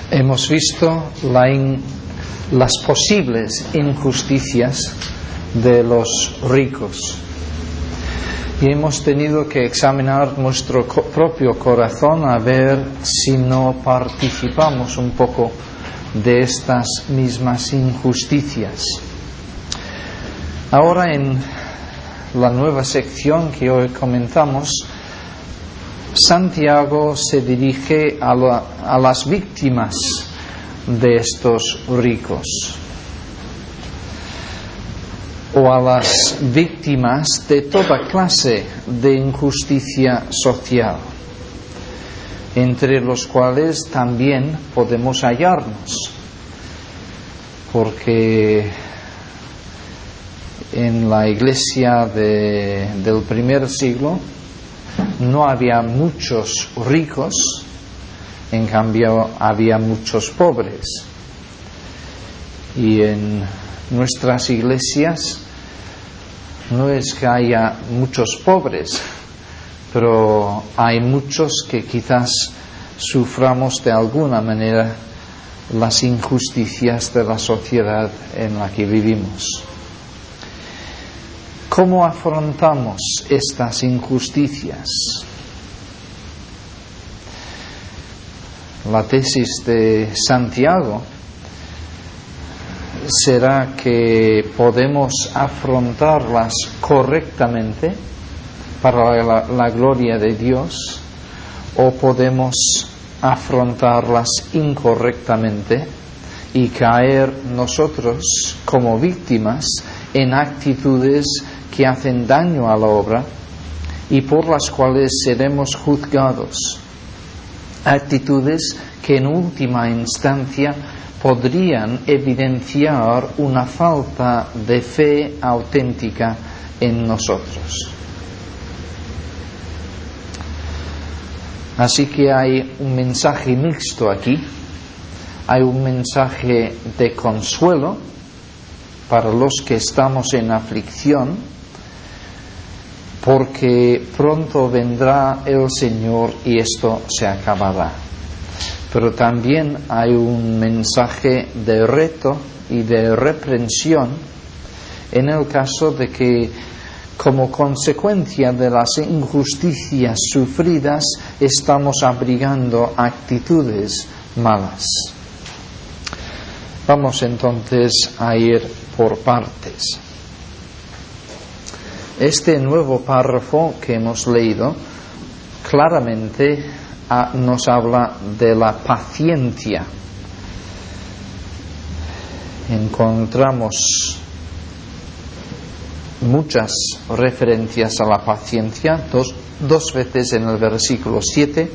Hemos visto las posibles injusticias de los ricos y hemos tenido que examinar nuestro propio corazón a ver si no participamos un poco de estas mismas injusticias. Ahora, en la nueva sección que hoy comenzamos, Santiago se dirige a las víctimas de estos ricos, o a las víctimas de toda clase de injusticia social, entre los cuales también podemos hallarnos, porque en la iglesia del primer siglo no había muchos ricos, en cambio había muchos pobres. Y en nuestras iglesias no es que haya muchos pobres, pero hay muchos que quizás suframos de alguna manera las injusticias de la sociedad en la que vivimos. ¿Cómo afrontamos estas injusticias? La tesis de Santiago será que podemos afrontarlas correctamente para la gloria de Dios, o podemos afrontarlas incorrectamente y caer nosotros como víctimas en actitudes que hacen daño a la obra y por las cuales seremos juzgados. Actitudes que en última instancia podrían evidenciar una falta de fe auténtica en nosotros. Así que hay un mensaje mixto aquí. Hay un mensaje de consuelo para los que estamos en aflicción, porque pronto vendrá el Señor y esto se acabará. Pero también hay un mensaje de reto y de reprensión en el caso de que, como consecuencia de las injusticias sufridas, estamos abrigando actitudes malas. Vamos entonces a ir por partes. Este nuevo párrafo que hemos leído claramente nos habla de la paciencia. Encontramos muchas referencias a la paciencia, dos veces en el versículo 7,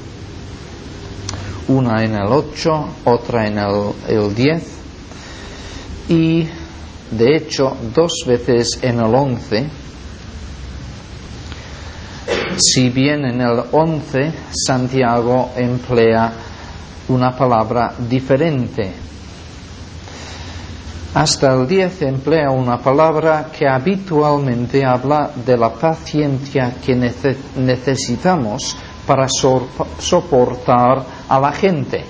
una en el 8, otra en el 10, y de hecho 2 veces en el 11. Si bien en el 11 Santiago emplea una palabra diferente, hasta el 10 emplea una palabra que habitualmente habla de la paciencia que necesitamos para soportar a la gente.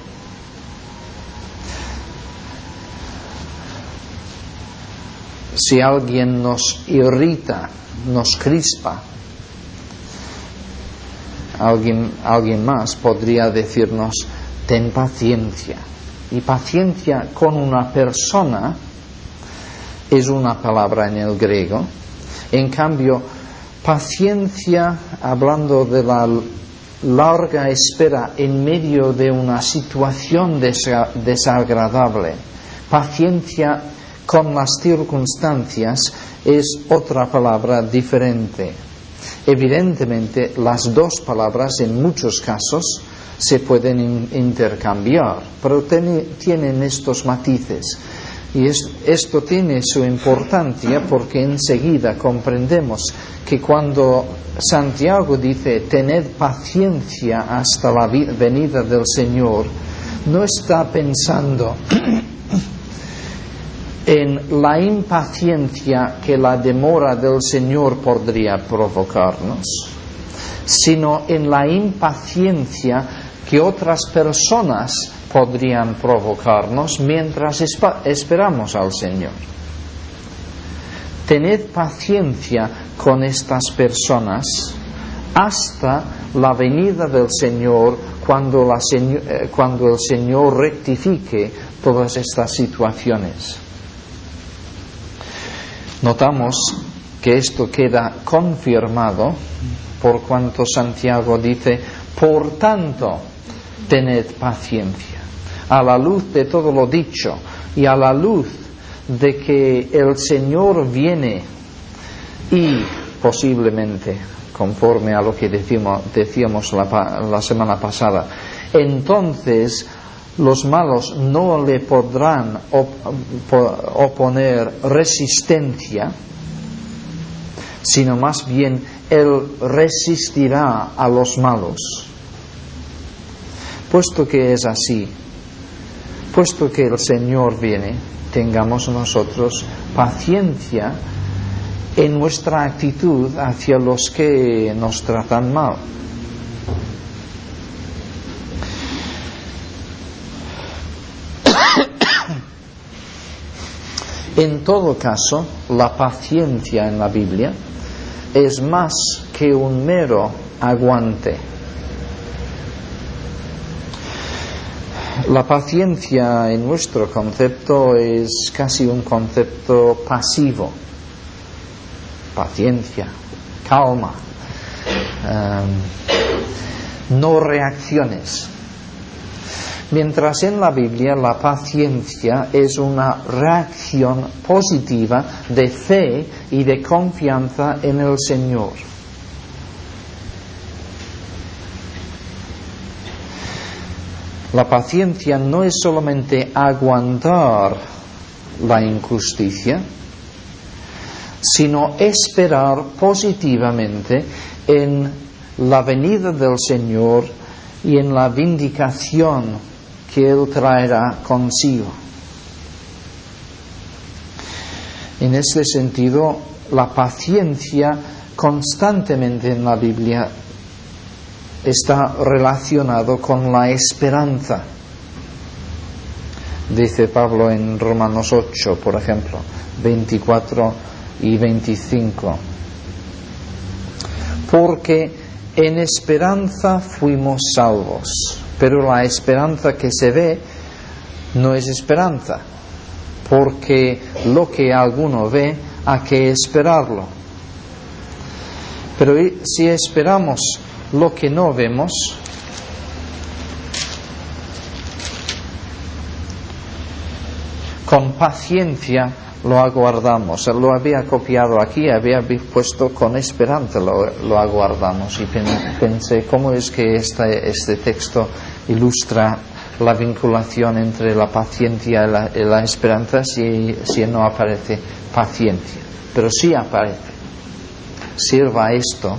Si alguien nos irrita, nos crispa, alguien más podría decirnos: ten paciencia. Y paciencia con una persona es una palabra en el griego. En cambio, paciencia, hablando de la larga espera en medio de una situación desagradable, paciencia con las circunstancias, es otra palabra diferente. Evidentemente, las dos palabras en muchos casos se pueden intercambiar, pero tienen estos matices. Y esto tiene su importancia porque enseguida comprendemos que cuando Santiago dice tened paciencia hasta la venida del Señor, no está pensando en la impaciencia que la demora del Señor podría provocarnos, sino en la impaciencia que otras personas podrían provocarnos mientras esperamos al Señor. Tened paciencia con estas personas hasta la venida del Señor, cuando el Señor rectifique todas estas situaciones. Notamos que esto queda confirmado por cuanto Santiago dice: por tanto, tened paciencia. A la luz de todo lo dicho y a la luz de que el Señor viene y posiblemente, conforme a lo que decíamos la semana pasada, entonces los malos no le podrán oponer resistencia, sino más bien Él resistirá a los malos. Puesto que es así, puesto que el Señor viene, tengamos nosotros paciencia en nuestra actitud hacia los que nos tratan mal. En todo caso, la paciencia en la Biblia es más que un mero aguante. La paciencia en nuestro concepto es casi un concepto pasivo. Paciencia, calma, no reacciones. Mientras en la Biblia la paciencia es una reacción positiva de fe y de confianza en el Señor. La paciencia no es solamente aguantar la injusticia, sino esperar positivamente en la venida del Señor y en la vindicación que Él traerá consigo. En este sentido, la paciencia constantemente en la Biblia está relacionado con la esperanza. Dice Pablo en Romanos 8, por ejemplo, 24 y 25. Porque en esperanza fuimos salvos, pero la esperanza que se ve no es esperanza, porque lo que alguno ve hay que esperarlo. Pero si esperamos lo que no vemos, con paciencia lo aguardamos. Lo había copiado aquí, había puesto con esperanza lo aguardamos, y pensé cómo es que este texto ilustra la vinculación entre la paciencia y la esperanza si no aparece paciencia. Pero sí aparece. Sirva esto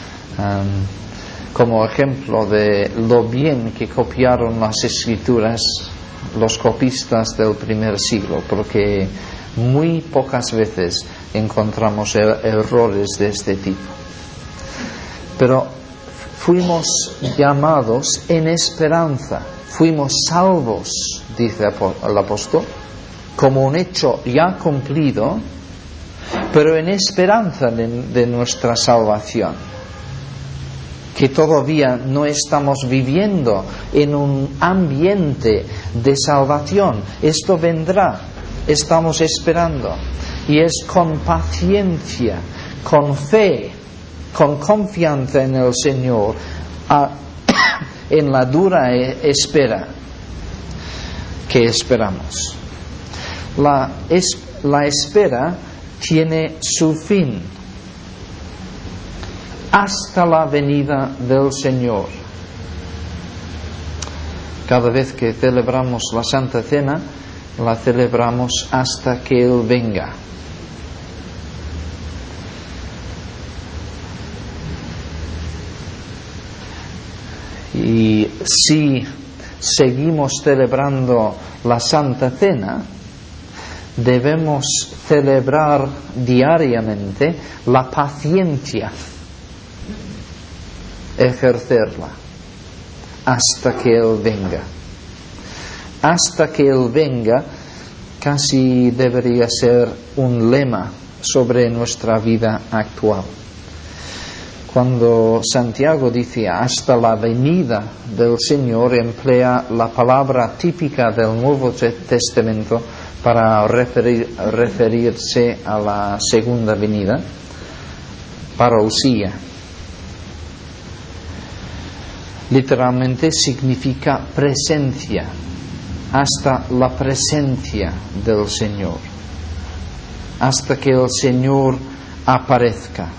como ejemplo de lo bien que copiaron las escrituras los copistas del primer siglo, porque muy pocas veces encontramos errores de este tipo. Pero fuimos llamados en esperanza, fuimos salvos, dice el apóstol, como un hecho ya cumplido, pero en esperanza de nuestra salvación, que todavía no estamos viviendo en un ambiente de salvación. Esto vendrá, estamos esperando, y es con paciencia, con fe, con confianza en el Señor, en la dura espera que esperamos. La espera tiene su fin hasta la venida del Señor. Cada vez que celebramos la Santa Cena, la celebramos hasta que Él venga. Y si seguimos celebrando la Santa Cena, debemos celebrar diariamente la paciencia, ejercerla hasta que Él venga. Hasta que Él venga casi debería ser un lema sobre nuestra vida actual. Cuando Santiago dice hasta la venida del Señor, emplea la palabra típica del Nuevo Testamento para referirse a la segunda venida, parousia. Literalmente significa presencia, hasta la presencia del Señor, hasta que el Señor aparezca.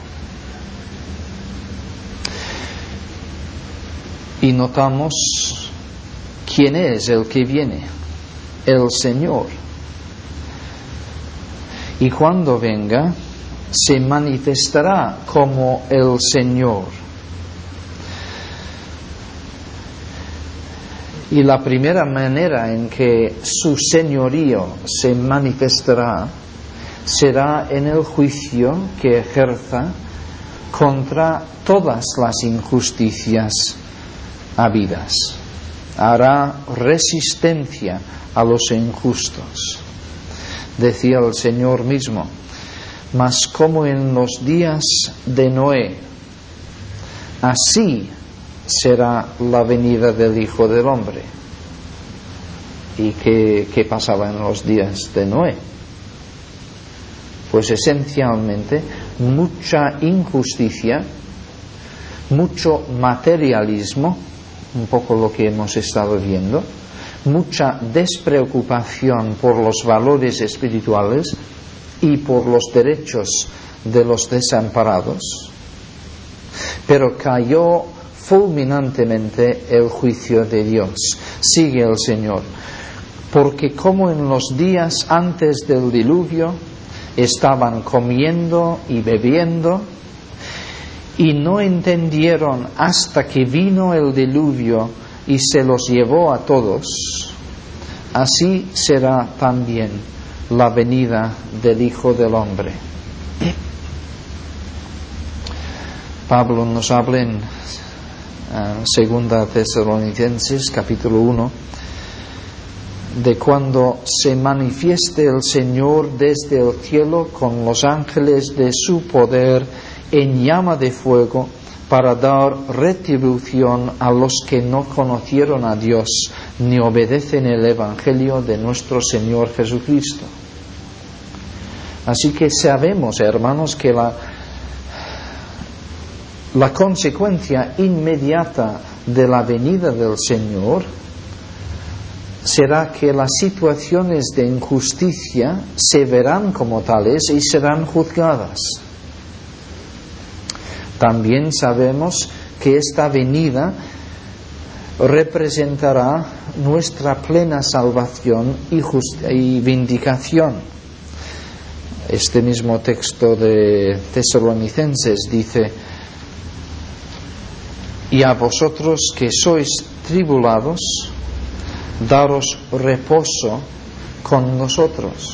Y notamos quién es el que viene, el Señor. Y cuando venga, se manifestará como el Señor. Y la primera manera en que su señorío se manifestará será en el juicio que ejerza contra todas las injusticias habidas. Hará resistencia a los injustos. Decía el Señor mismo: mas como en los días de Noé, así será la venida del Hijo del Hombre. ¿Y qué pasaba en los días de Noé? Pues esencialmente mucha injusticia, mucho materialismo, un poco lo que hemos estado viendo, mucha despreocupación por los valores espirituales y por los derechos de los desamparados. Pero cayó fulminantemente el juicio de Dios. Sigue el Señor: porque como en los días antes del diluvio estaban comiendo y bebiendo y no entendieron hasta que vino el diluvio y se los llevó a todos, así será también la venida del Hijo del Hombre. Pablo nos habla en 2 Tesalonicenses capítulo 1 de cuando se manifieste el Señor desde el cielo con los ángeles de su poder en llama de fuego, para dar retribución a los que no conocieron a Dios ni obedecen el Evangelio de nuestro Señor Jesucristo. Así que sabemos, hermanos, que la consecuencia inmediata de la venida del Señor será que las situaciones de injusticia se verán como tales y serán juzgadas. También sabemos que esta venida representará nuestra plena salvación y vindicación. Este mismo texto de Tesalonicenses dice: y a vosotros que sois tribulados, daros reposo con nosotros.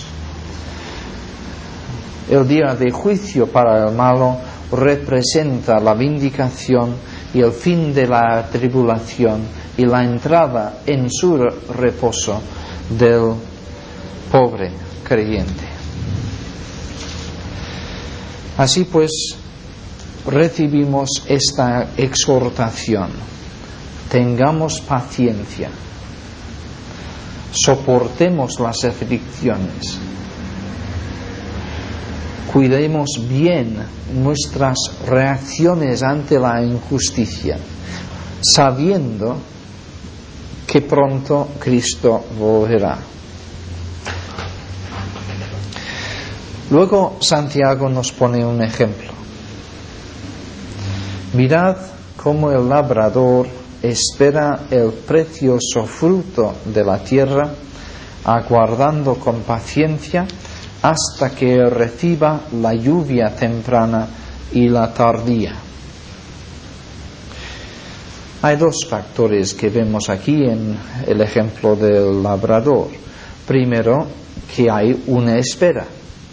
El día de juicio para el malo representa la vindicación y el fin de la tribulación y la entrada en su reposo del pobre creyente. Así pues, recibimos esta exhortación: tengamos paciencia, soportemos las aflicciones, cuidemos bien nuestras reacciones ante la injusticia, sabiendo que pronto Cristo volverá. Luego Santiago nos pone un ejemplo. Mirad cómo el labrador espera el precioso fruto de la tierra, aguardando con paciencia hasta que reciba la lluvia temprana y la tardía. Hay dos factores que vemos aquí en el ejemplo del labrador. Primero, que hay una espera.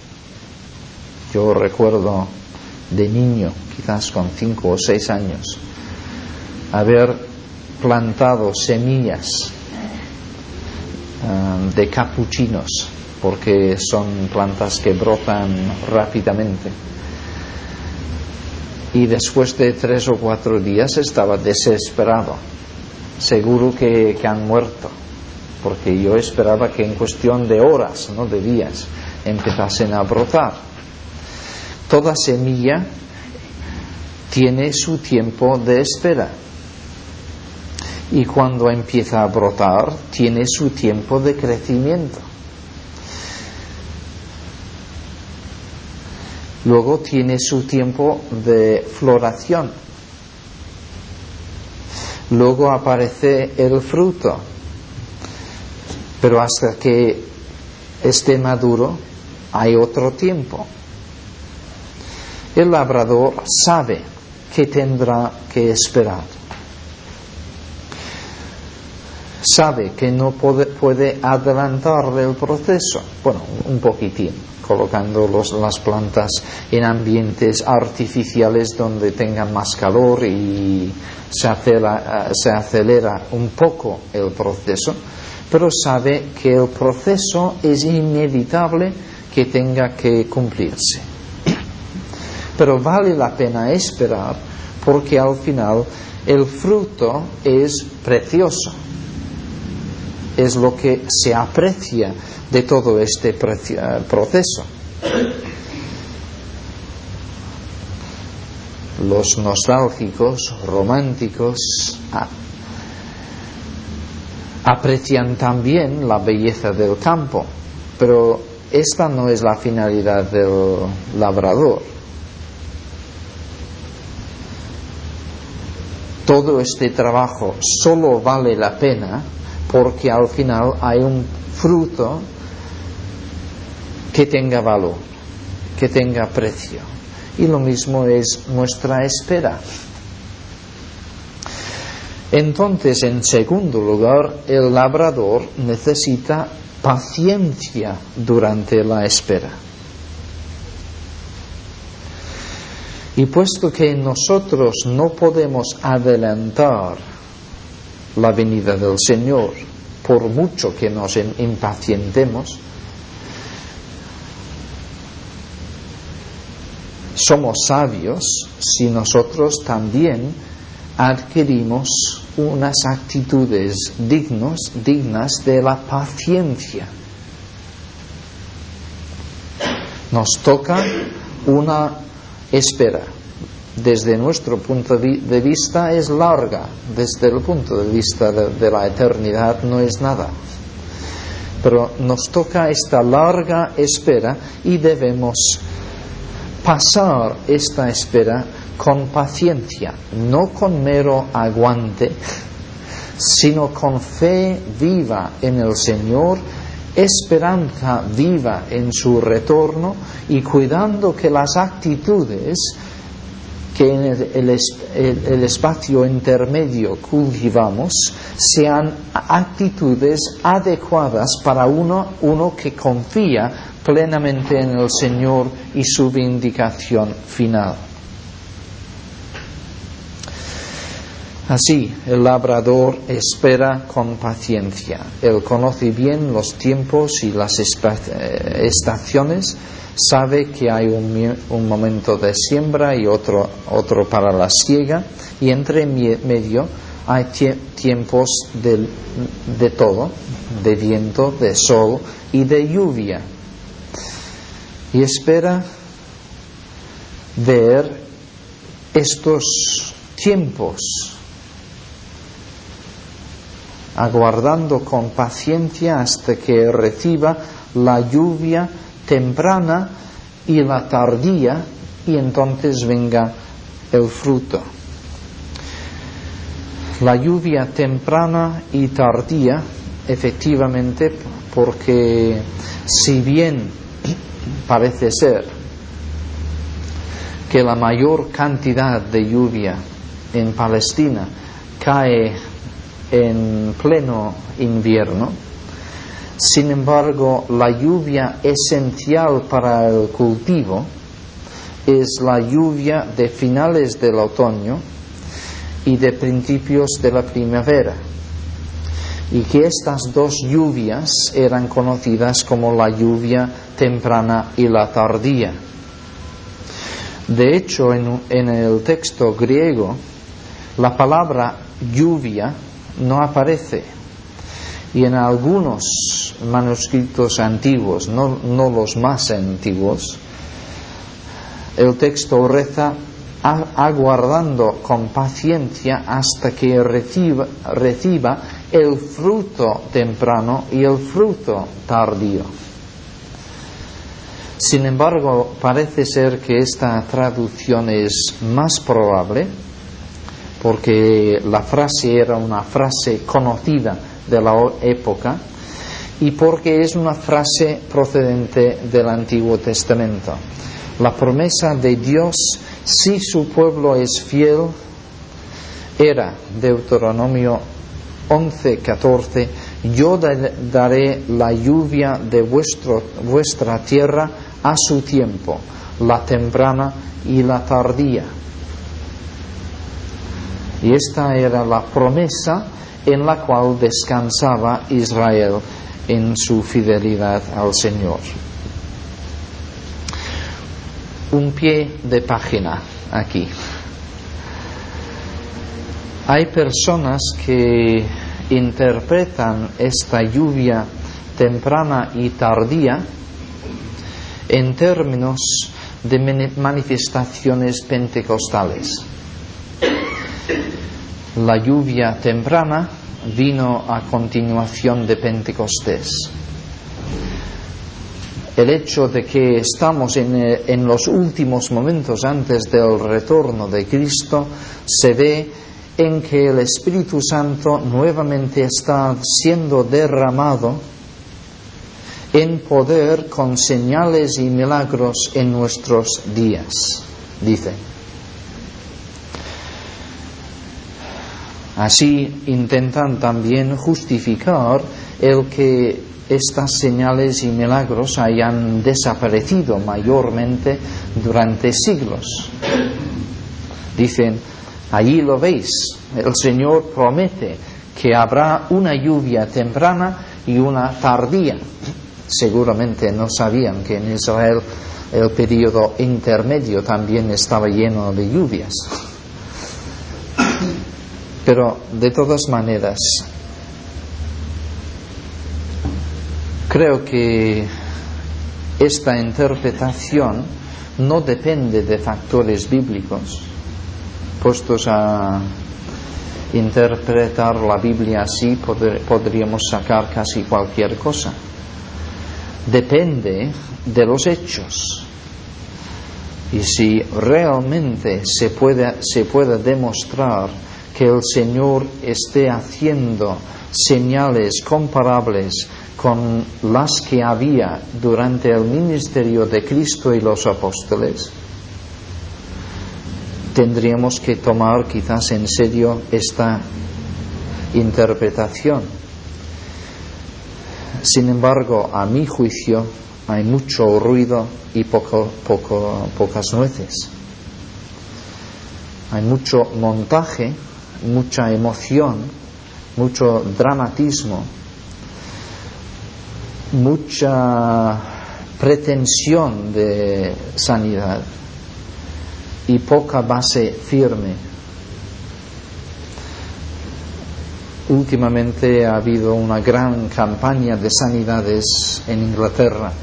Yo recuerdo de niño, quizás con 5 o 6 años, haber plantado semillas de capuchinos, porque son plantas que brotan rápidamente. Y después de 3 o 4 días estaba desesperado, seguro que han muerto, porque yo esperaba que en cuestión de horas, no de días, empezasen a brotar. Toda semilla tiene su tiempo de espera, y cuando empieza a brotar tiene su tiempo de crecimiento. Luego tiene su tiempo de floración. Luego aparece el fruto. Pero hasta que esté maduro hay otro tiempo. El labrador sabe que tendrá que esperar. Sabe que no puede adelantar el proceso. Bueno, un poquitín, colocando las plantas en ambientes artificiales donde tengan más calor y se acelera un poco el proceso, pero sabe que el proceso es inevitable, que tenga que cumplirse. Pero vale la pena esperar, porque al final el fruto es precioso. Es lo que se aprecia de todo este proceso. Los nostálgicos, románticos, aprecian también la belleza del campo, pero esta no es la finalidad del labrador. Todo este trabajo solo vale la pena porque al final hay un fruto que tenga valor, que tenga precio. Y lo mismo es nuestra espera. Entonces, en segundo lugar, el labrador necesita paciencia durante la espera. Y puesto que nosotros no podemos adelantar la venida del Señor, por mucho que nos impacientemos, somos sabios si nosotros también adquirimos unas actitudes dignas de la paciencia. Nos toca una espera. Desde nuestro punto de vista es larga, desde el punto de vista de la eternidad no es nada. Pero nos toca esta larga espera y debemos pasar esta espera con paciencia, no con mero aguante, sino con fe viva en el Señor, esperanza viva en su retorno y cuidando que las actitudes que en el espacio intermedio cultivamos sean actitudes adecuadas para uno que confía plenamente en el Señor y su vindicación final. Así, el labrador espera con paciencia. Él conoce bien los tiempos y las estaciones, sabe que hay un momento de siembra y otro para la siega, y entre medio hay tiempos de todo, de viento, de sol y de lluvia. Y espera ver estos tiempos, aguardando con paciencia hasta que reciba la lluvia temprana y la tardía, y entonces venga el fruto. La lluvia temprana y tardía, efectivamente, porque si bien parece ser que la mayor cantidad de lluvia en Palestina cae en pleno invierno, sin embargo, la lluvia esencial para el cultivo es la lluvia de finales del otoño y de principios de la primavera, y que estas dos lluvias eran conocidas como la lluvia temprana y la tardía. De hecho, en el texto griego, la palabra lluvia no aparece, y en algunos manuscritos antiguos, no los más antiguos, el texto reza aguardando con paciencia hasta que reciba el fruto temprano y el fruto tardío. Sin embargo, parece ser que esta traducción es más probable, porque la frase era una frase conocida de la época y porque es una frase procedente del Antiguo Testamento. La promesa de Dios, si su pueblo es fiel, era Deuteronomio 11:14: yo daré la lluvia de vuestra tierra a su tiempo, la temprana y la tardía. Y esta era la promesa en la cual descansaba Israel en su fidelidad al Señor. Un pie de página aquí. Hay personas que interpretan esta lluvia temprana y tardía en términos de manifestaciones pentecostales. La lluvia temprana vino a continuación de Pentecostés. El hecho de que estamos en los últimos momentos antes del retorno de Cristo se ve en que el Espíritu Santo nuevamente está siendo derramado en poder con señales y milagros en nuestros días, dice. Así intentan también justificar el que estas señales y milagros hayan desaparecido mayormente durante siglos. Dicen, allí lo veis, el Señor promete que habrá una lluvia temprana y una tardía. Seguramente no sabían que en Israel el periodo intermedio también estaba lleno de lluvias. Pero de todas maneras, creo que esta interpretación no depende de factores bíblicos. Puestos a interpretar la Biblia así, podríamos sacar casi cualquier cosa. Depende de los hechos. Y si realmente se puede demostrar que el Señor esté haciendo señales comparables con las que había durante el ministerio de Cristo y los apóstoles, tendríamos que tomar quizás en serio esta interpretación. Sin embargo, a mi juicio, hay mucho ruido y pocas nueces. Hay mucho montaje, mucha emoción, mucho dramatismo, mucha pretensión de sanidad y poca base firme. Últimamente ha habido una gran campaña de sanidades en Inglaterra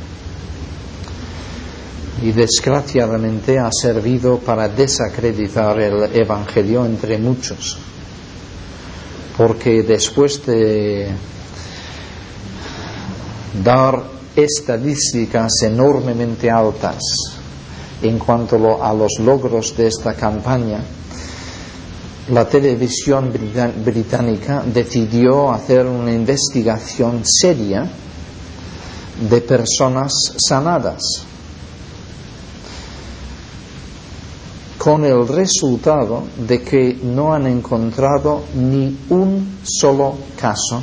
y desgraciadamente ha servido para desacreditar el Evangelio entre muchos, porque después de dar estadísticas enormemente altas en cuanto a los logros de esta campaña, la televisión británica decidió hacer una investigación seria de personas sanadas, con el resultado de que no han encontrado ni un solo caso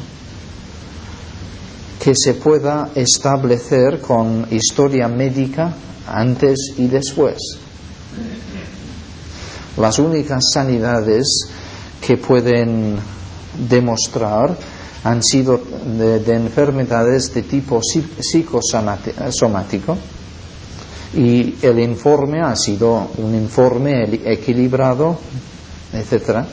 que se pueda establecer con historia médica antes y después. Las únicas sanidades que pueden demostrar han sido de enfermedades de tipo psicosomático, y el informe ha sido un informe equilibrado, etcétera.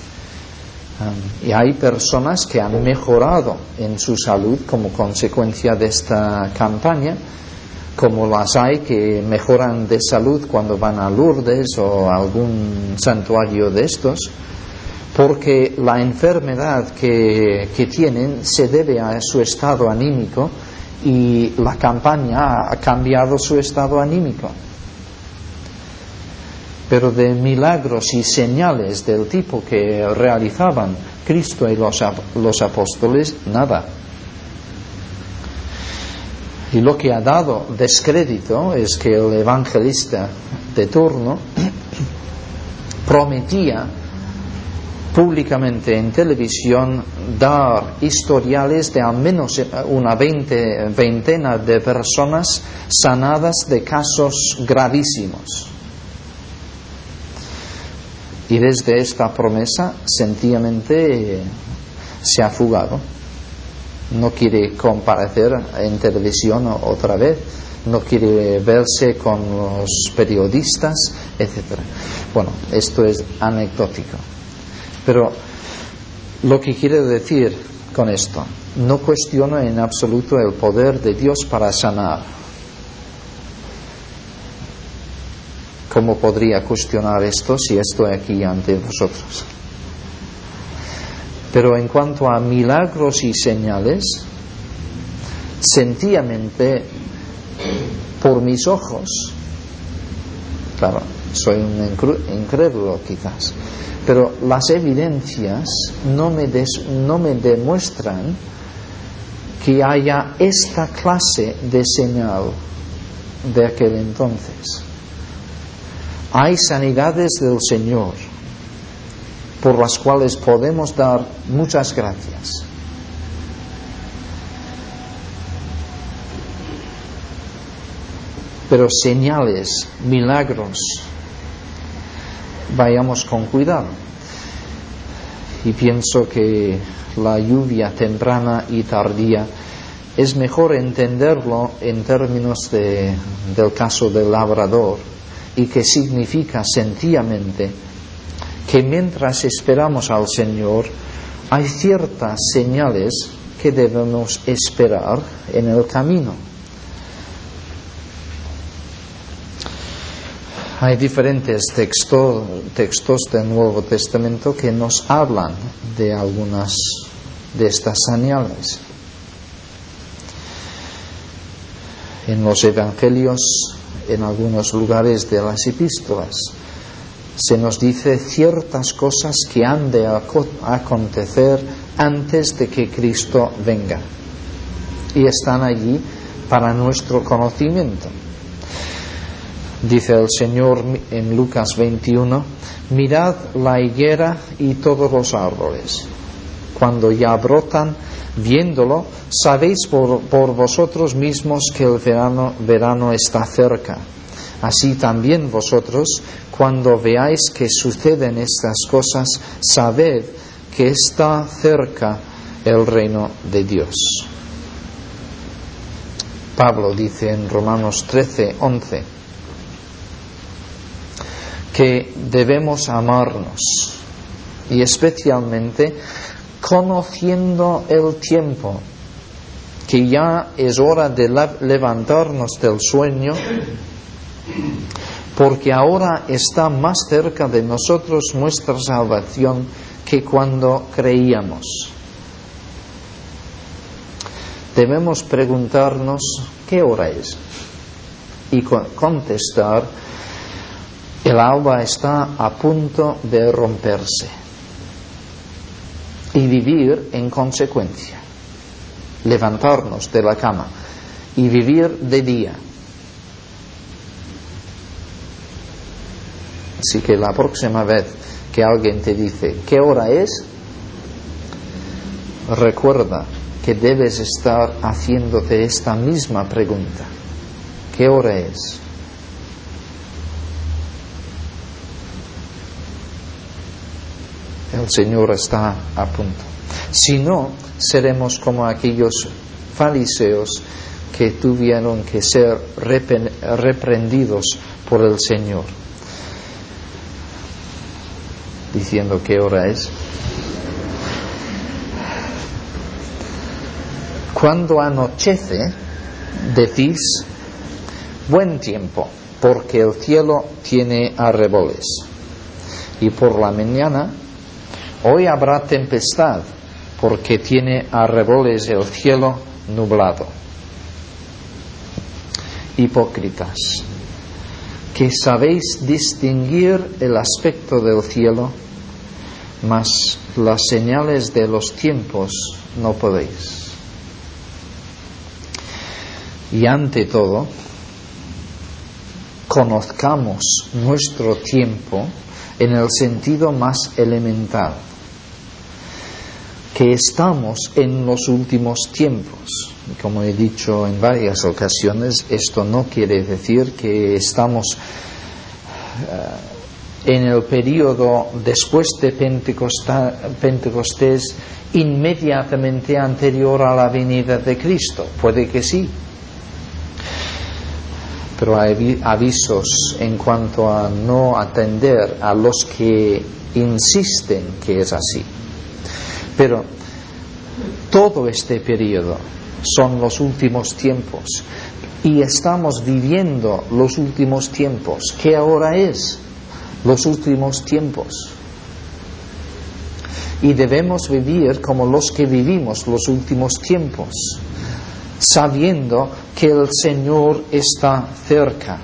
Y hay personas que han mejorado en su salud como consecuencia de esta campaña, como las hay que mejoran de salud cuando van a Lourdes o a algún santuario de estos, porque la enfermedad que tienen se debe a su estado anímico, y la campaña ha cambiado su estado anímico. Pero de milagros y señales del tipo que realizaban Cristo y los apóstoles, nada. Y lo que ha dado descrédito es que el evangelista de turno prometía públicamente en televisión dar historiales de al menos una veintena de personas sanadas de casos gravísimos. Y desde esta promesa sencillamente se ha fugado. No quiere comparecer en televisión otra vez, no quiere verse con los periodistas, etc. Bueno, esto es anecdótico. Pero lo que quiero decir con esto, no cuestiono en absoluto el poder de Dios para sanar. ¿Cómo podría cuestionar esto si estoy aquí ante vosotros? Pero en cuanto a milagros y señales, sencillamente por mis ojos, claro, soy un incrédulo quizás, pero las evidencias no me demuestran que haya esta clase de señal de aquel entonces. Hay sanidades del Señor por las cuales podemos dar muchas gracias. Pero señales, milagros, vayamos con cuidado. Y pienso que la lluvia temprana y tardía es mejor entenderlo en términos del caso del labrador, y que significa sencillamente que mientras esperamos al Señor hay ciertas señales que debemos esperar en el camino. Hay diferentes textos del Nuevo Testamento que nos hablan de algunas de estas señales. En los Evangelios, en algunos lugares de las epístolas, se nos dice ciertas cosas que han de acontecer antes de que Cristo venga, y están allí para nuestro conocimiento. Dice el Señor en Lucas 21, mirad la higuera y todos los árboles. Cuando ya brotan, viéndolo, sabéis por vosotros mismos que el verano está cerca. Así también vosotros, cuando veáis que suceden estas cosas, sabed que está cerca el reino de Dios. Pablo dice en Romanos 13:11 que debemos amarnos, y especialmente conociendo el tiempo, que ya es hora de levantarnos del sueño, porque ahora está más cerca de nosotros nuestra salvación que cuando creíamos. Debemos preguntarnos qué hora es y contestar: el alba está a punto de romperse, y vivir en consecuencia, levantarnos de la cama y vivir de día. Así que la próxima vez que alguien te dice ¿qué hora es?, recuerda que debes estar haciéndote esta misma pregunta: ¿qué hora es? El Señor está a punto. Si no, seremos como aquellos fariseos que tuvieron que ser reprendidos por el Señor, diciendo ¿qué hora es? Cuando anochece, decís buen tiempo, porque el cielo tiene arreboles. Y por la mañana, hoy habrá tempestad, porque tiene arreboles el cielo nublado. Hipócritas, que sabéis distinguir el aspecto del cielo, mas las señales de los tiempos no podéis. Y ante todo, conozcamos nuestro tiempo en el sentido más elemental, que estamos en los últimos tiempos. Como he dicho en varias ocasiones, esto no quiere decir que estamos en el periodo después de Pentecostés, inmediatamente anterior a la venida de Cristo. Puede que sí, pero hay avisos en cuanto a no atender a los que insisten que es así. Pero todo este periodo son los últimos tiempos y estamos viviendo los últimos tiempos. ¿Qué ahora es? Los últimos tiempos. Y debemos vivir como los que vivimos los últimos tiempos, sabiendo que el Señor está cerca.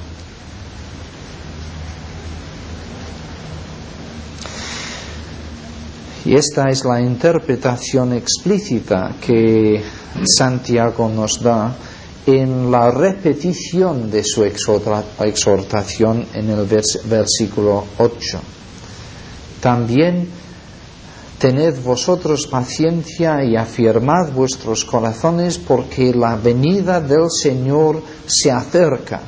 Y esta es la interpretación explícita que Santiago nos da en la repetición de su exhortación en el versículo 8. También tened vosotros paciencia y afirmad vuestros corazones, porque la venida del Señor se acerca.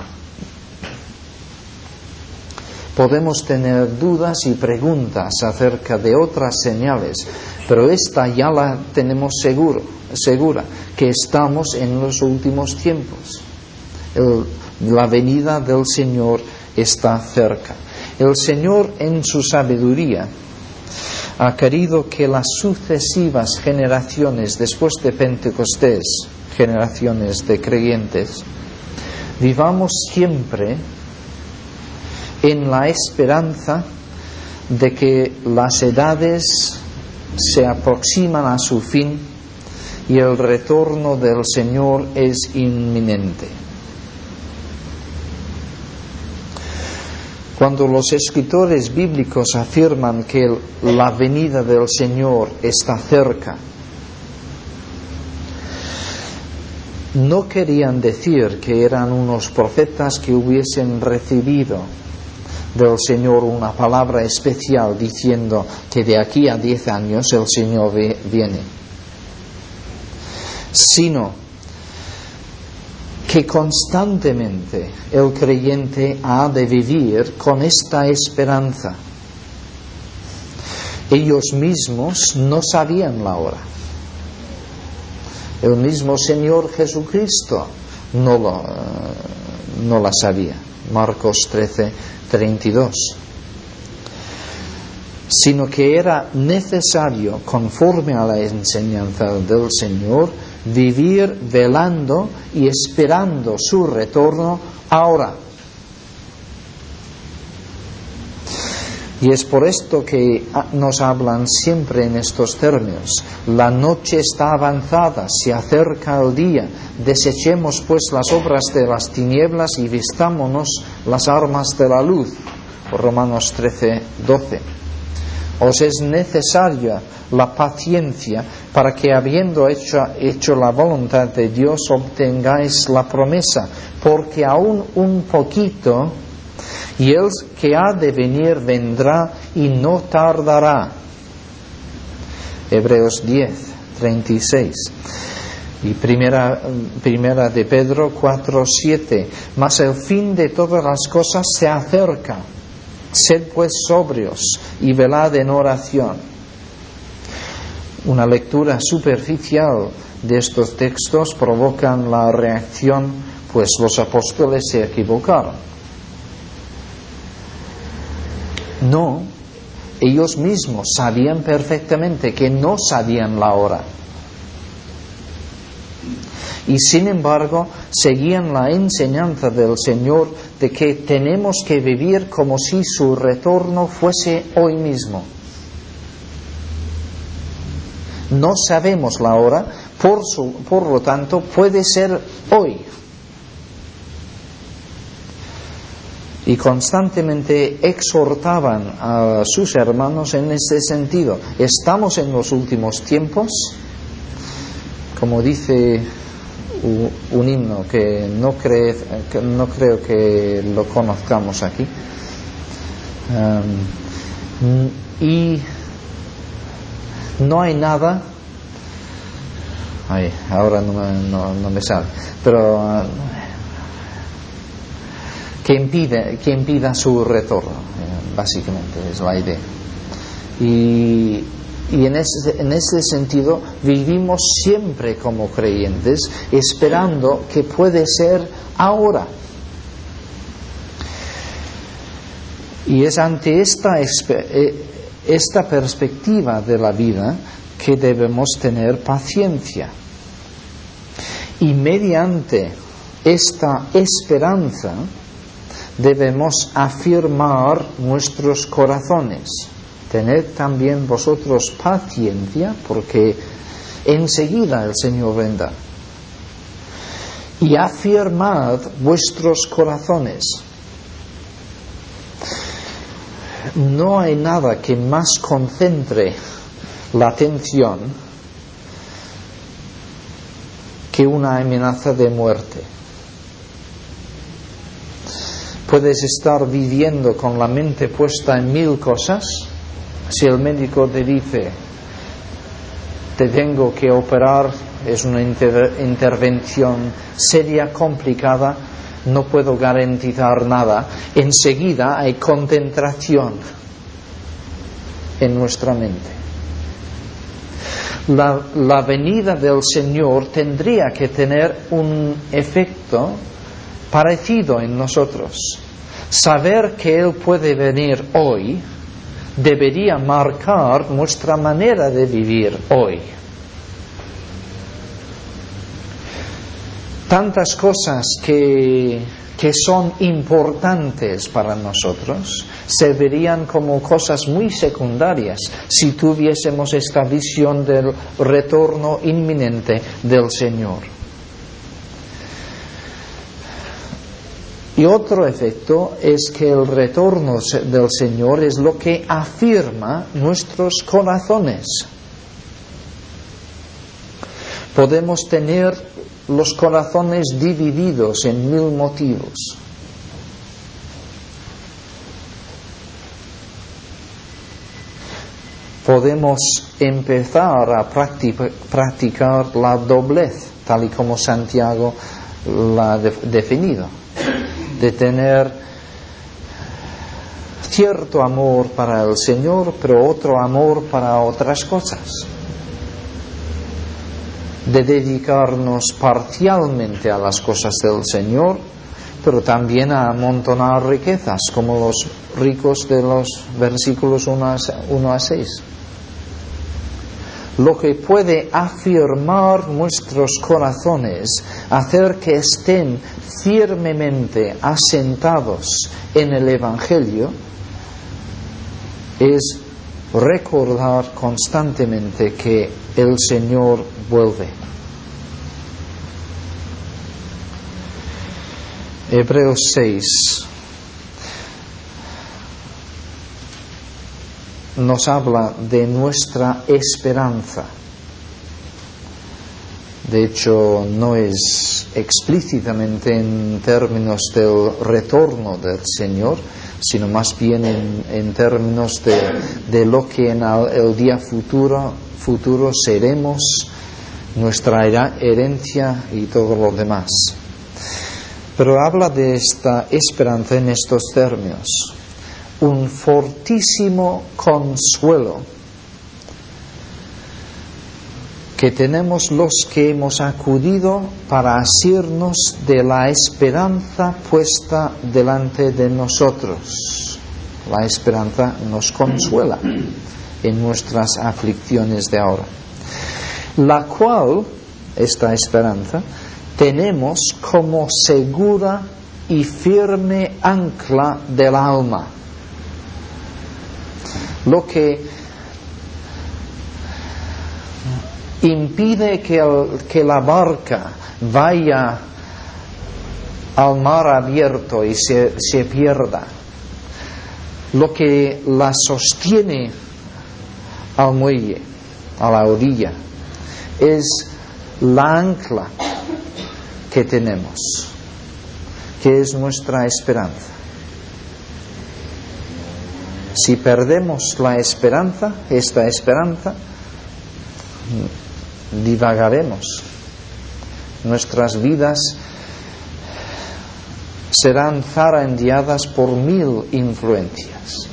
Podemos tener dudas y preguntas acerca de otras señales, pero esta ya la tenemos segura, que estamos en los últimos tiempos. La venida del Señor está cerca. El Señor, en su sabiduría, ha querido que las sucesivas generaciones después de Pentecostés, generaciones de creyentes, vivamos siempre en la esperanza de que las edades se aproximan a su fin y el retorno del Señor es inminente. Cuando los escritores bíblicos afirman que la venida del Señor está cerca, no querían decir que eran unos profetas que hubiesen recibido del Señor una palabra especial diciendo que de aquí a 10 años el Señor viene, sino que constantemente el creyente ha de vivir con esta esperanza. Ellos mismos no sabían la hora. El mismo Señor Jesucristo no la sabía. Marcos 13:32. Sino que era necesario, conforme a la enseñanza del Señor, vivir velando y esperando su retorno ahora. Y es por esto que nos hablan siempre en estos términos. La noche está avanzada, se acerca el día. Desechemos pues las obras de las tinieblas y vistámonos las armas de la luz. Romanos 13:12. Os es necesaria la paciencia para que, habiendo hecho la voluntad de Dios, obtengáis la promesa, porque aún un poquito, y el que ha de venir vendrá y no tardará. Hebreos 10:36. Y primera de Pedro 4:7. Mas el fin de todas las cosas se acerca. Sed pues sobrios y velad en oración. Una lectura superficial de estos textos provocan la reacción, pues los apóstoles se equivocaron. No, ellos mismos sabían perfectamente que no sabían la hora. Y sin embargo, seguían la enseñanza del Señor de que tenemos que vivir como si su retorno fuese hoy mismo. No sabemos la hora, por lo tanto, puede ser hoy. Y constantemente exhortaban a sus hermanos en este sentido. Estamos en los últimos tiempos, como dice un himno que no creo que lo conozcamos aquí. Y no hay nada, ahora no me sale, pero que impida su retorno, básicamente es la idea. Y en ese sentido vivimos siempre como creyentes esperando que puede ser ahora. Y es ante esta perspectiva de la vida que debemos tener paciencia. Y mediante esta esperanza debemos afirmar nuestros corazones. Tened también vosotros paciencia, porque enseguida el Señor vendrá. Y afirmad vuestros corazones. No hay nada que más concentre la atención que una amenaza de muerte. Puedes estar viviendo con la mente puesta en 1000 cosas. Si el médico te dice, te tengo que operar, es una intervención seria, complicada, no puedo garantizar nada, enseguida hay concentración en nuestra mente. La venida del Señor tendría que tener un efecto parecido en nosotros. Saber que Él puede venir hoy debería marcar nuestra manera de vivir hoy. Tantas cosas que son importantes para nosotros se verían como cosas muy secundarias si tuviésemos esta visión del retorno inminente del Señor. Y otro efecto es que el retorno del Señor es lo que afirma nuestros corazones. Podemos tener los corazones divididos en 1000 motivos. Podemos empezar a practicar la doblez, tal y como Santiago la ha definido, de tener cierto amor para el Señor, pero otro amor para otras cosas. De dedicarnos parcialmente a las cosas del Señor, pero también a amontonar riquezas, como los ricos de los versículos 1 a 6. Lo que puede afirmar nuestros corazones, hacer que estén firmemente asentados en el Evangelio, es recordar constantemente que el Señor vuelve. Hebreos 6 nos habla de nuestra esperanza. De hecho, no es explícitamente en términos del retorno del Señor, sino más bien en términos de lo que en el día futuro seremos, nuestra herencia y todo lo demás. Pero habla de esta esperanza en estos términos: un fortísimo consuelo que tenemos los que hemos acudido para asirnos de la esperanza puesta delante de nosotros. La esperanza nos consuela en nuestras aflicciones de ahora, la cual, esta esperanza, tenemos como segura y firme ancla del alma, lo que impide que la barca vaya al mar abierto y se pierda. Lo que la sostiene al muelle, a la orilla, es la ancla que tenemos, que es nuestra esperanza. Si perdemos la esperanza, esta esperanza, divagaremos. Nuestras vidas serán zarandeadas por 1000 influencias.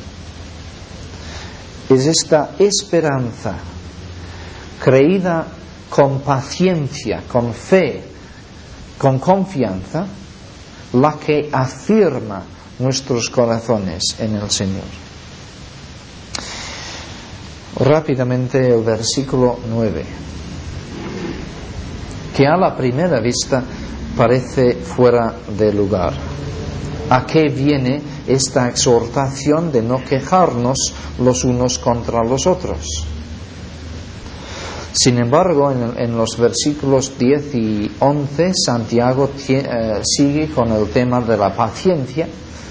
Es esta esperanza creída con paciencia, con fe, con confianza, la que afirma nuestros corazones en el Señor. Rápidamente el versículo 9, que a la primera vista parece fuera de lugar. ¿A qué viene esta exhortación de no quejarnos los unos contra los otros? Sin embargo, en los versículos 10 y 11, Santiago sigue con el tema de la paciencia.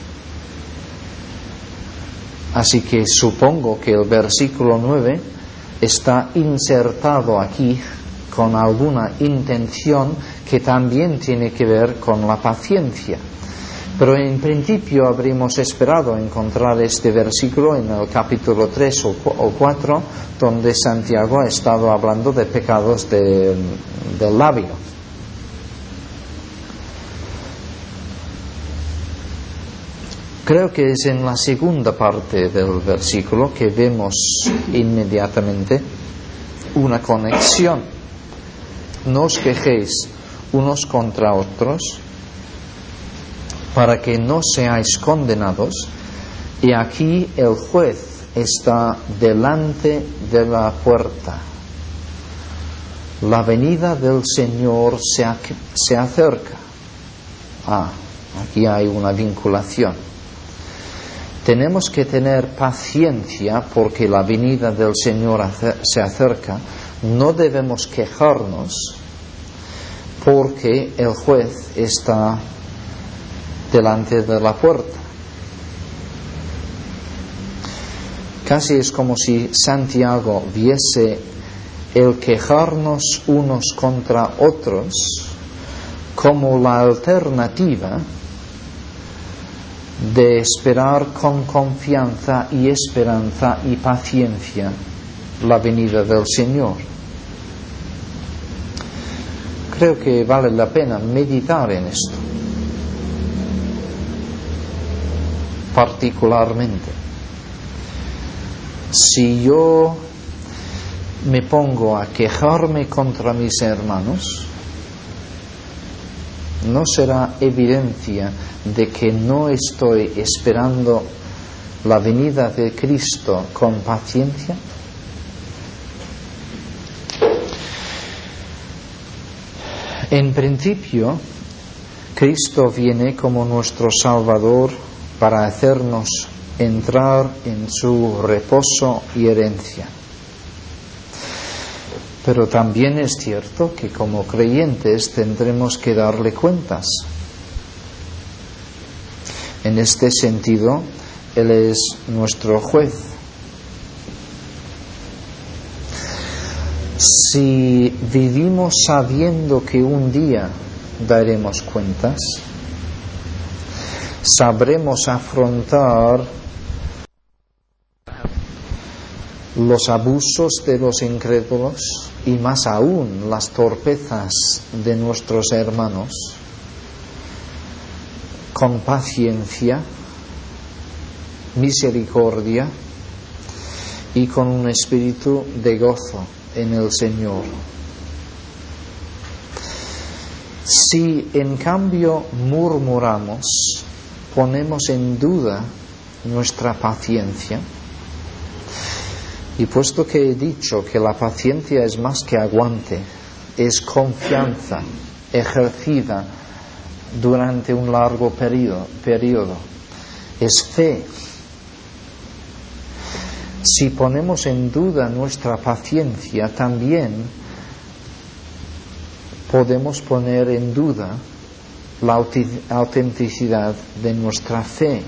Así que supongo que el versículo 9 está insertado aquí con alguna intención que también tiene que ver con la paciencia. Pero en principio habríamos esperado encontrar este versículo en el capítulo 3 o 4, donde Santiago ha estado hablando de pecados del labio. Creo que es en la segunda parte del versículo que vemos inmediatamente una conexión. No os quejéis unos contra otros para que no seáis condenados, y aquí el juez está delante de la puerta. La venida del Señor se acerca. Aquí hay una vinculación. Tenemos que tener paciencia porque la venida del Señor se acerca. No debemos quejarnos porque el juez está delante de la puerta. Casi es como si Santiago viese el quejarnos unos contra otros como la alternativa de esperar con confianza y esperanza y paciencia la venida del Señor. Creo que vale la pena meditar en esto, particularmente. Si yo me pongo a quejarme contra mis hermanos, ¿no será evidencia de que no estoy esperando la venida de Cristo con paciencia? En principio, Cristo viene como nuestro Salvador para hacernos entrar en su reposo y herencia. Pero también es cierto que como creyentes tendremos que darle cuentas. En este sentido, Él es nuestro juez. Si vivimos sabiendo que un día daremos cuentas, sabremos afrontar los abusos de los incrédulos y más aún las torpezas de nuestros hermanos con paciencia, misericordia y con un espíritu de gozo en el Señor. Si en cambio murmuramos, ponemos en duda nuestra paciencia. Y puesto que he dicho que la paciencia es más que aguante, es confianza ejercida durante un largo periodo, es fe. Si ponemos en duda nuestra paciencia, también podemos poner en duda la autenticidad de nuestra fe.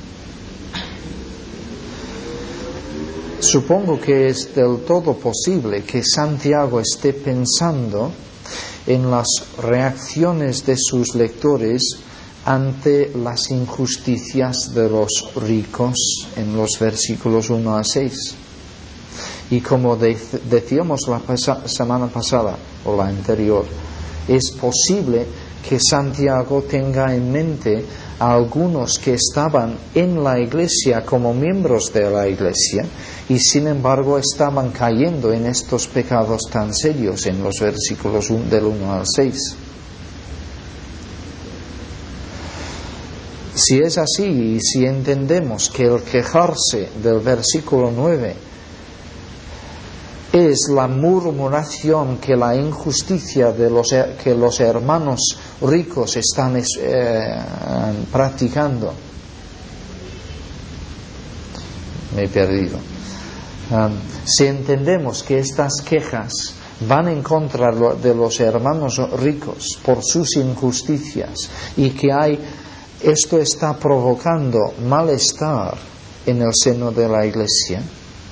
Supongo que es del todo posible que Santiago esté pensando en las reacciones de sus lectores ante las injusticias de los ricos en los versículos 1 a 6. Y como decíamos la semana pasada o la anterior, es posible que Santiago tenga en mente a algunos que estaban en la iglesia como miembros de la iglesia y sin embargo estaban cayendo en estos pecados tan serios en los versículos del 1 al 6. Si es así y si entendemos que el quejarse del versículo 9 es la murmuración que la injusticia que los hermanos ricos están practicando. Me he perdido. Si entendemos que estas quejas van en contra de los hermanos ricos por sus injusticias y que esto está provocando malestar en el seno de la iglesia,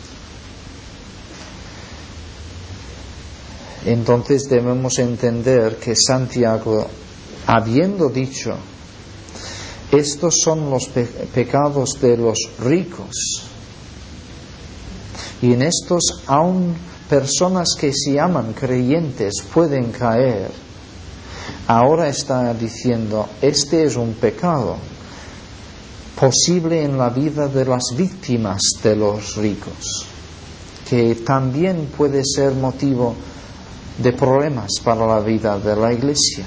entonces debemos entender que Santiago, habiendo dicho, estos son los pecados de los ricos, y en estos aún personas que se llaman creyentes pueden caer, ahora está diciendo, este es un pecado posible en la vida de las víctimas de los ricos, que también puede ser motivo de problemas para la vida de la iglesia.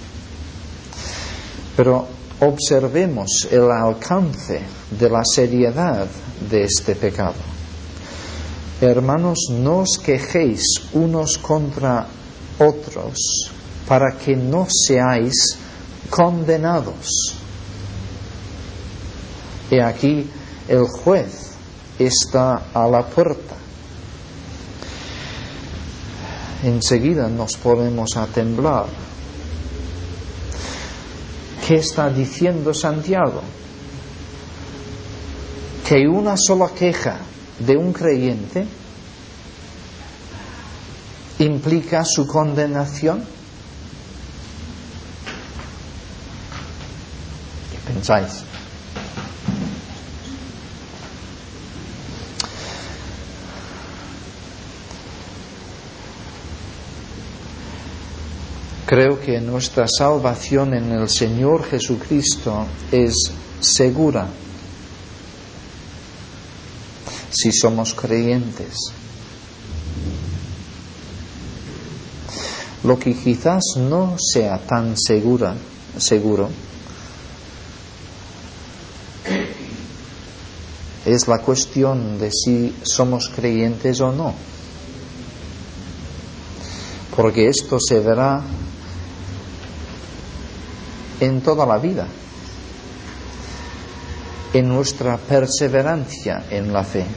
Pero observemos el alcance de la seriedad de este pecado. Hermanos, no os quejéis unos contra otros para que no seáis condenados. Y aquí el juez está a la puerta. Enseguida nos ponemos a temblar. ¿Qué está diciendo Santiago? Que una sola queja de un creyente implica su condenación. ¿Qué pensáis? Creo que nuestra salvación en el Señor Jesucristo es segura si somos creyentes. Lo que quizás no sea tan seguro es la cuestión de si somos creyentes o no, porque esto se verá en toda la vida, en nuestra perseverancia en la fe.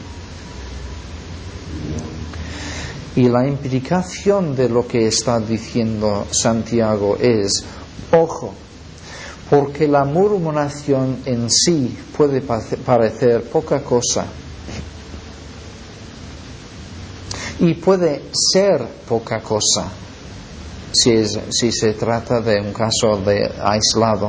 Y la implicación de lo que está diciendo Santiago es, ojo, porque la murmuración en sí puede parecer poca cosa y puede ser poca cosa si se trata de un caso aislado,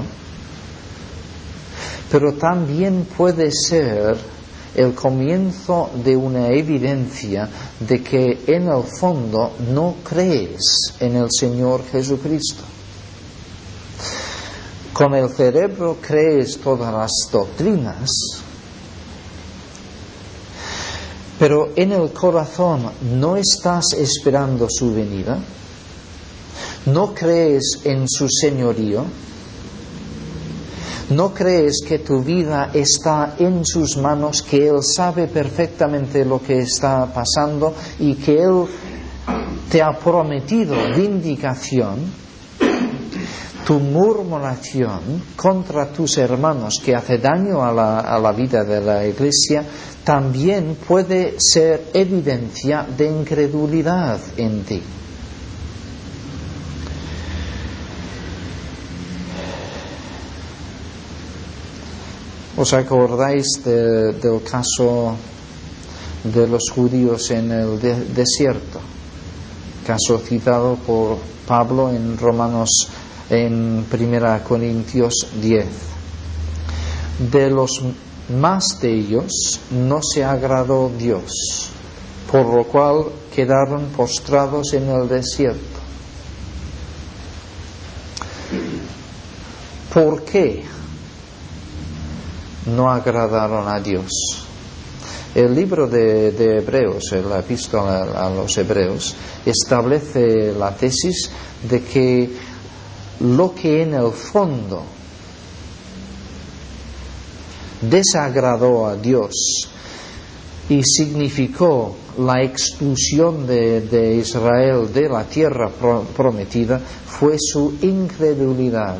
pero también puede ser el comienzo de una evidencia de que en el fondo no crees en el Señor Jesucristo. Con el cerebro crees todas las doctrinas, pero en el corazón no estás esperando su venida, ¿No crees en su señorío? ¿No crees que tu vida está en sus manos, que Él sabe perfectamente lo que está pasando y que Él te ha prometido vindicación? Tu murmuración contra tus hermanos que hace daño a la vida de la Iglesia también puede ser evidencia de incredulidad en ti. ¿Os acordáis del caso de los judíos en el desierto? Caso citado por Pablo en en 1 Corintios 10. De los más de ellos no se agradó Dios, por lo cual quedaron postrados en el desierto. ¿Por qué no agradaron a Dios? El libro de Hebreos, la epístola a los Hebreos, establece la tesis de que lo que en el fondo desagradó a Dios y significó la expulsión de Israel de la tierra prometida fue su incredulidad.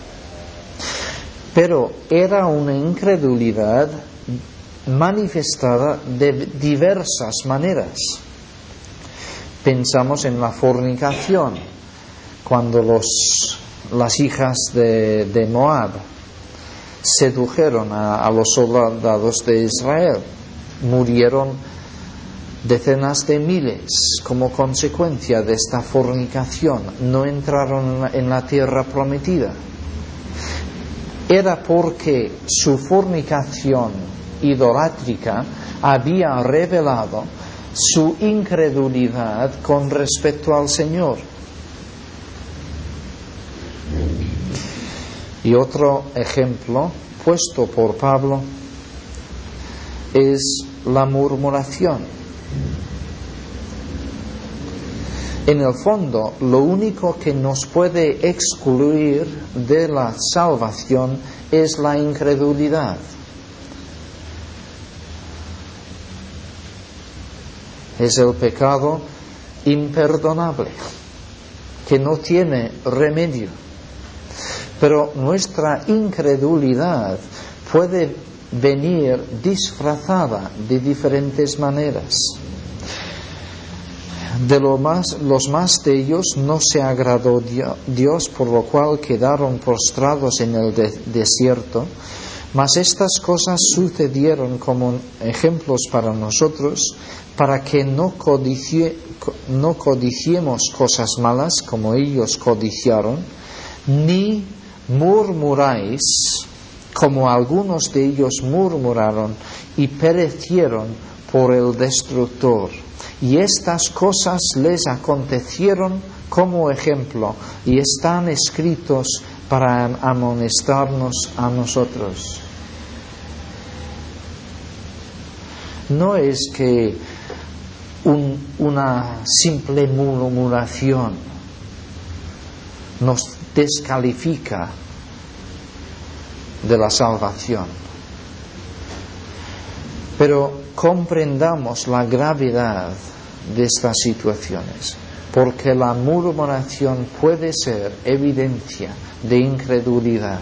Pero era una incredulidad manifestada de diversas maneras. Pensamos en la fornicación, cuando las hijas de Moab sedujeron a los soldados de Israel. Murieron decenas de miles como consecuencia de esta fornicación. No entraron en la tierra prometida. Era porque su fornicación idolátrica había revelado su incredulidad con respecto al Señor. Y otro ejemplo puesto por Pablo es la murmuración. En el fondo, lo único que nos puede excluir de la salvación es la incredulidad. Es el pecado imperdonable, que no tiene remedio. Pero nuestra incredulidad puede venir disfrazada de diferentes maneras. Los más de ellos no se agradó Dios, por lo cual quedaron postrados en el desierto. Mas estas cosas sucedieron como ejemplos para nosotros, para que no codiciemos cosas malas como ellos codiciaron, ni murmuráis como algunos de ellos murmuraron y perecieron por el destructor. Y estas cosas les acontecieron como ejemplo y están escritos para amonestarnos a nosotros. No es que una simple murmuración nos descalifica de la salvación, pero comprendamos la gravedad de estas situaciones, porque la murmuración puede ser evidencia de incredulidad.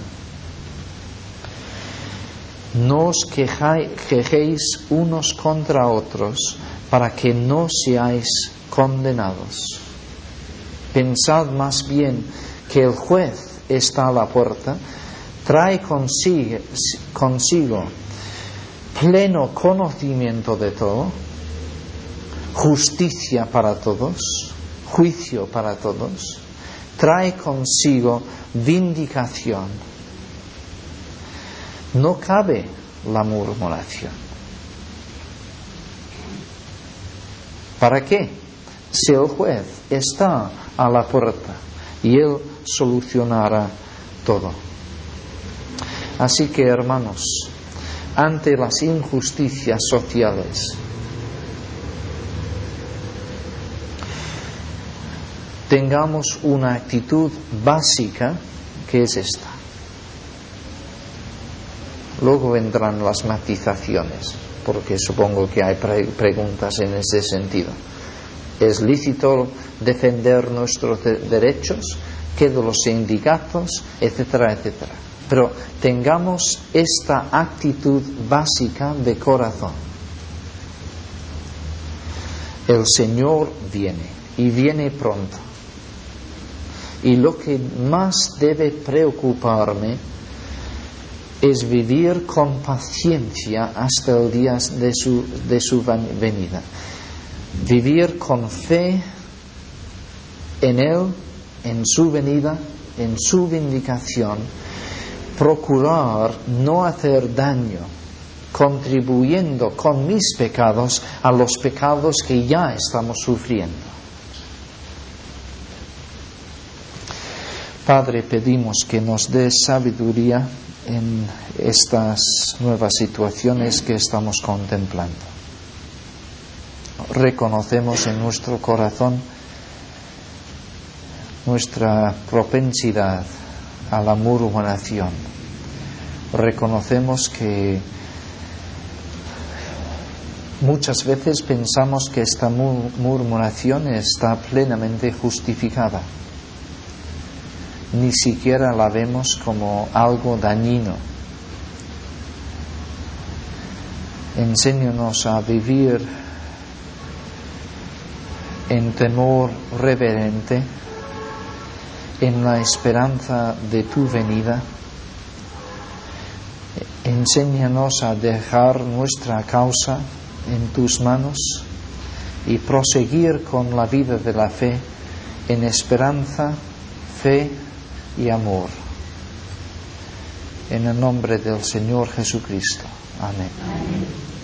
No os quejéis unos contra otros para que no seáis condenados. Pensad más bien que el juez está a la puerta, trae consigo pleno conocimiento de todo, justicia para todos, juicio para todos, trae consigo vindicación. No cabe la murmuración. ¿Para qué? Si el juez está a la puerta y él solucionará todo. Así que, hermanos, ante las injusticias sociales, tengamos una actitud básica que es esta. Luego vendrán las matizaciones, porque supongo que hay preguntas en ese sentido. ¿Es lícito defender nuestros derechos? ¿Qué de los sindicatos? Etcétera, etcétera. Pero tengamos esta actitud básica de corazón. El Señor viene, y viene pronto. Y lo que más debe preocuparme es vivir con paciencia hasta el día de su venida. Vivir con fe en Él, en su venida, en su vindicación. Procurar no hacer daño, contribuyendo con mis pecados a los pecados que ya estamos sufriendo. Padre, pedimos que nos des sabiduría en estas nuevas situaciones que estamos contemplando. Reconocemos en nuestro corazón nuestra propensidad a la murmuración. Reconocemos que muchas veces pensamos que esta murmuración está plenamente justificada. Ni siquiera la vemos como algo dañino. Enséñanos a vivir en temor reverente, en la esperanza de tu venida. Enséñanos a dejar nuestra causa en tus manos y proseguir con la vida de la fe en esperanza, fe y amor. En el nombre del Señor Jesucristo. Amén.